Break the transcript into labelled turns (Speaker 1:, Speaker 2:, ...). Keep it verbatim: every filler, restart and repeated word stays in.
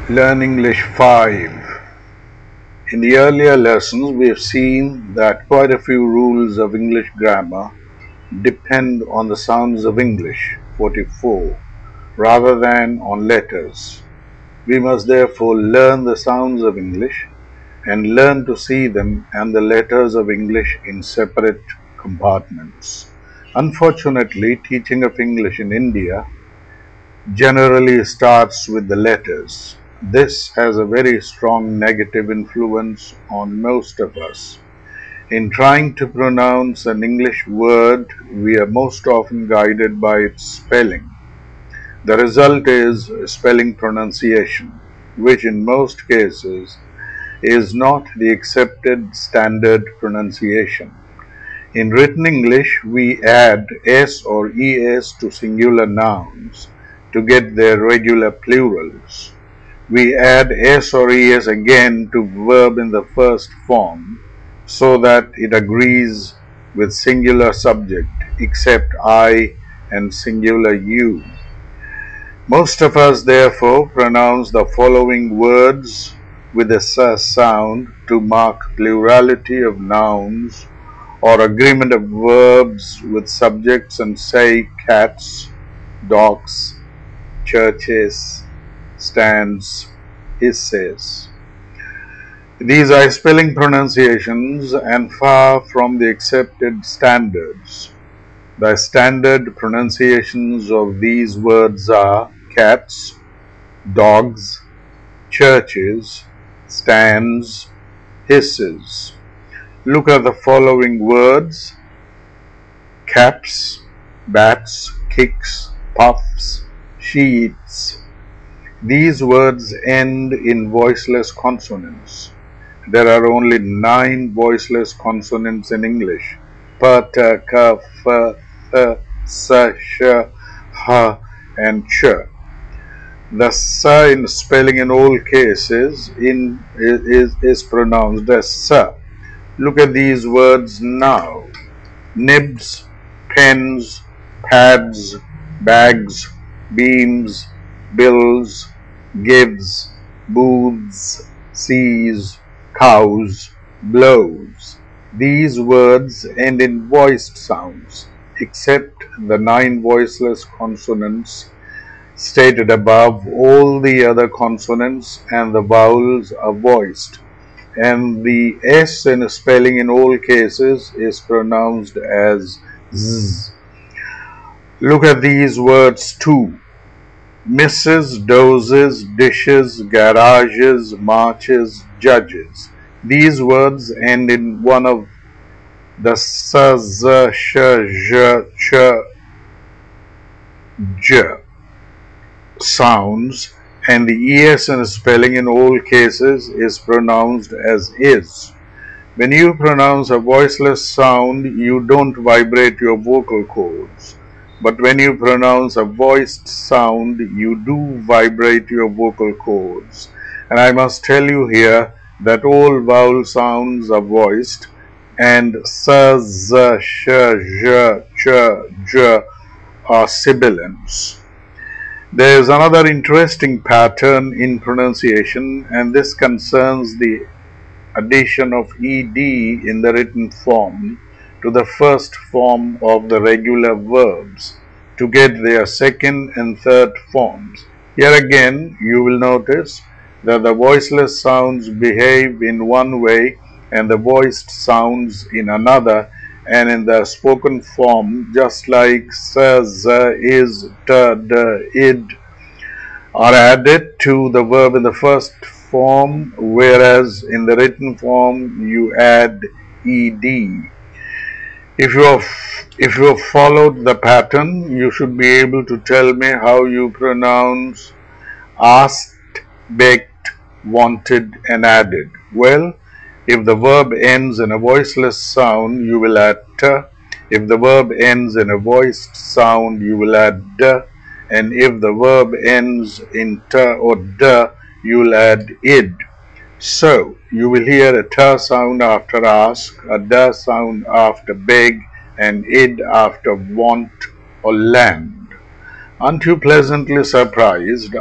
Speaker 1: Learn English five. In the earlier lessons, we have seen that quite a few rules of English grammar depend on the sounds of English, forty-four, rather than on letters. We must therefore learn the sounds of English and learn to see them and the letters of English in separate compartments. Unfortunately, teaching of English in India generally starts with the letters. This has a very strong negative influence on most of us. In trying to pronounce an English word, we are most often guided by its spelling. The result is spelling pronunciation, which in most cases is not the accepted standard pronunciation. In written English, we add s or es to singular nouns to get their regular plurals. We add s or es again to verb in the first form so that it agrees with singular subject except I and singular you. Most of us therefore pronounce the following words with a s sound to mark plurality of nouns or agreement of verbs with subjects and say cats, dogs, churches, stands, hisses. These are spelling pronunciations and far from the accepted standards. The standard pronunciations of these words are cats, dogs, churches, stands, hisses. Look at the following words: caps, bats, kicks, puffs, sheets. These words end in voiceless consonants. There are only nine voiceless consonants in English: p, t, k, f, th, s, sh, h, and ch. The s in spelling in all cases in, is, is pronounced as s. Look at these words now: nibs, pens, pads, bags, beams, bills, gives, booths, sees, cows, blows. These words end in voiced sounds, except the nine voiceless consonants stated above. All the other consonants and the vowels are voiced, and the S in spelling in all cases is pronounced as Z. Look at these words too: misses, doses, dishes, garages, marches, judges. These words end in one of the S, Z, Sh, J, Ch, J sounds, and the es in spelling in all cases is pronounced as is. When you pronounce a voiceless sound, you don't vibrate your vocal cords. But when you pronounce a voiced sound, you do vibrate your vocal cords. And I must tell you here that all vowel sounds are voiced, and s, z, sh, j, ch, j are sibilants. There is another interesting pattern in pronunciation, and this concerns the addition of ed in the written form to the first form of the regular verbs to get their second and third forms. Here again, you will notice that the voiceless sounds behave in one way and the voiced sounds in another, and in the spoken form, just like s, z, is, t, d, id, are added to the verb in the first form, whereas in the written form you add ed. If you have if you have followed the pattern, you should be able to tell me how you pronounce asked, begged, wanted, and added. Well, if the verb ends in a voiceless sound, you will add t. If the verb ends in a voiced sound, you will add d. And if the verb ends in t or d, you will add id. So, you will hear a t sound after ask, a d sound after beg, and id after want or land. Aren't you pleasantly surprised?